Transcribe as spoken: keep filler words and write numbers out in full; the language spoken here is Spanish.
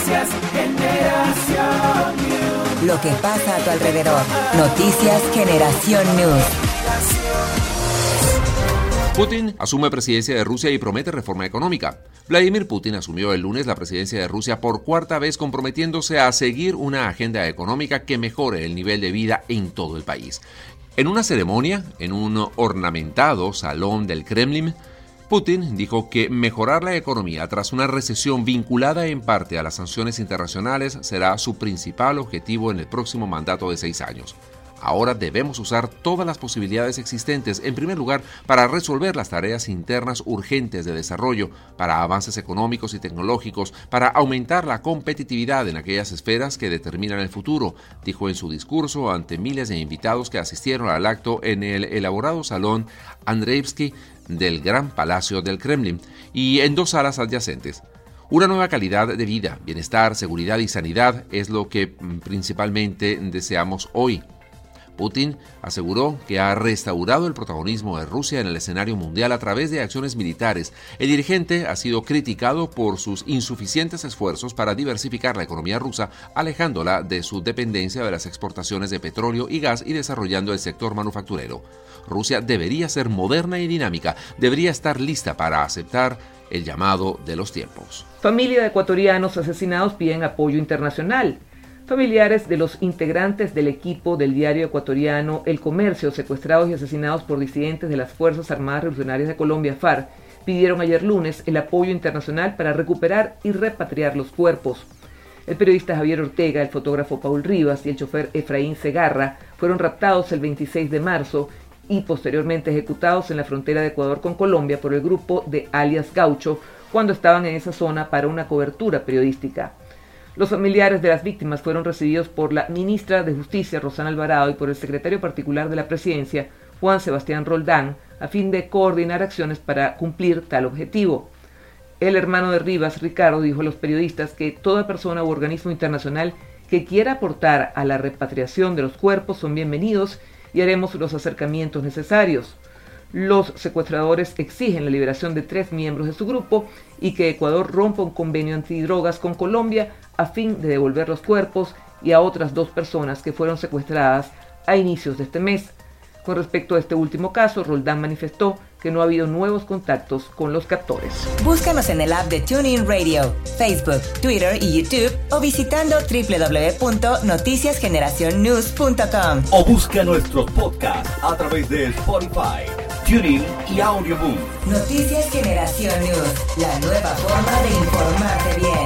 Noticias Generación News. Lo que pasa a tu alrededor. Noticias Generación News. Putin asume presidencia de Rusia y promete reforma económica. Vladimir Putin asumió el lunes la presidencia de Rusia por cuarta vez, comprometiéndose a seguir una agenda económica que mejore el nivel de vida en todo el país. En una ceremonia, en un ornamentado salón del Kremlin, Putin dijo que mejorar la economía tras una recesión vinculada en parte a las sanciones internacionales será su principal objetivo en el próximo mandato de seis años. Ahora debemos usar todas las posibilidades existentes, en primer lugar, para resolver las tareas internas urgentes de desarrollo, para avances económicos y tecnológicos, para aumentar la competitividad en aquellas esferas que determinan el futuro, dijo en su discurso ante miles de invitados que asistieron al acto en el elaborado salón Andreevsky del Gran Palacio del Kremlin y en dos salas adyacentes. Una nueva calidad de vida, bienestar, seguridad y sanidad es lo que principalmente deseamos hoy. Putin aseguró que ha restaurado el protagonismo de Rusia en el escenario mundial a través de acciones militares. El dirigente ha sido criticado por sus insuficientes esfuerzos para diversificar la economía rusa, alejándola de su dependencia de las exportaciones de petróleo y gas y desarrollando el sector manufacturero. Rusia debería ser moderna y dinámica, debería estar lista para aceptar el llamado de los tiempos. Familia de ecuatorianos asesinados piden apoyo internacional. Familiares de los integrantes del equipo del diario ecuatoriano El Comercio, secuestrados y asesinados por disidentes de las Fuerzas Armadas Revolucionarias de Colombia, FARC, pidieron ayer lunes el apoyo internacional para recuperar y repatriar los cuerpos. El periodista Javier Ortega, el fotógrafo Paul Rivas y el chofer Efraín Segarra fueron raptados el veintiséis de marzo y posteriormente ejecutados en la frontera de Ecuador con Colombia por el grupo de alias Gaucho cuando estaban en esa zona para una cobertura periodística. Los familiares de las víctimas fueron recibidos por la ministra de Justicia, Rosana Alvarado, y por el secretario particular de la Presidencia, Juan Sebastián Roldán, a fin de coordinar acciones para cumplir tal objetivo. El hermano de Rivas, Ricardo, dijo a los periodistas que toda persona u organismo internacional que quiera aportar a la repatriación de los cuerpos son bienvenidos y haremos los acercamientos necesarios. Los secuestradores exigen la liberación de tres miembros de su grupo y que Ecuador rompa un convenio antidrogas con Colombia a fin de devolver los cuerpos y a otras dos personas que fueron secuestradas a inicios de este mes. Con respecto a este último caso, Roldán manifestó que no ha habido nuevos contactos con los captores. Búscanos en el app de TuneIn Radio, Facebook, Twitter y YouTube o visitando doble u doble u doble u punto noticias generación news punto com. O busca nuestros podcasts a través de Spotify, TuneIn y Audioboom. Noticias Generación News, la nueva forma de informarte bien.